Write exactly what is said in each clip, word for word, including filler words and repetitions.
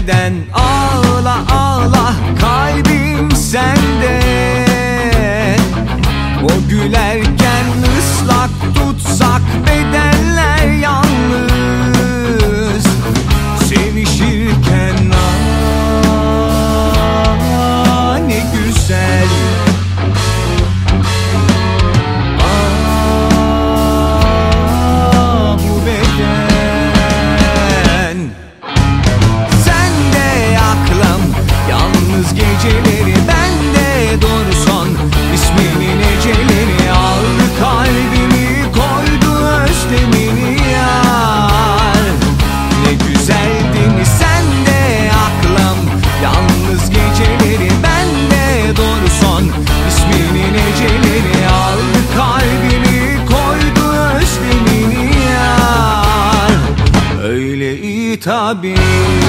düşünmeden ağla ağla kalbim sende. O gülerken ıslak tutsak bedenler yalnız. Sevişirken ah ne güzel. Ah bu beden. Sen de aklım yalnız geceleri, ben de doğru son isminin eceleri. Aldı kalbimi koydu özlemini yar. Ne güzeldi mi sen de aklım yalnız geceleri, ben de doğru son isminin eceleri. Aldı kalbimi koydu özlemini yar. Öyle iyi tabii.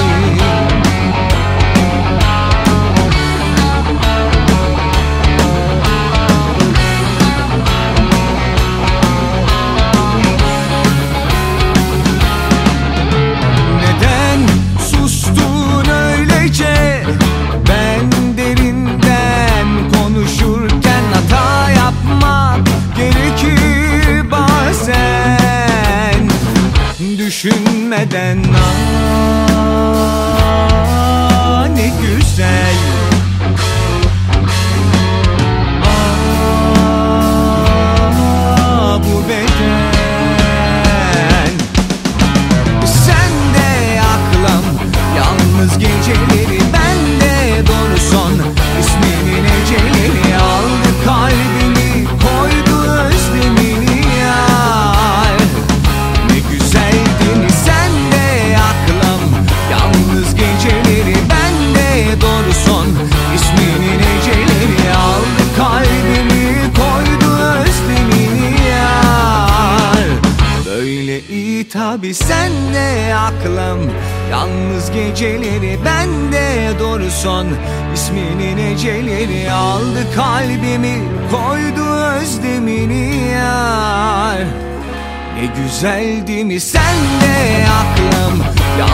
Düşünmeden ah ne güzel. Ah bu beden. Sen de aklım yalnız geceleri, ben de doğru son isminin eceleri. Aldı kalbimi koydu özlemini yar. Ne güzel. Yalnız geceleri, ben de doğru son isminin eceleri. Aldı kalbimi koydu özlemini yar. Böyle iyi tabi sen de aklım yalnız geceleri, ben de doğru son isminin eceleri. Aldı kalbimi koydu özlemini yar. Ne güzel değil mi sen de aklım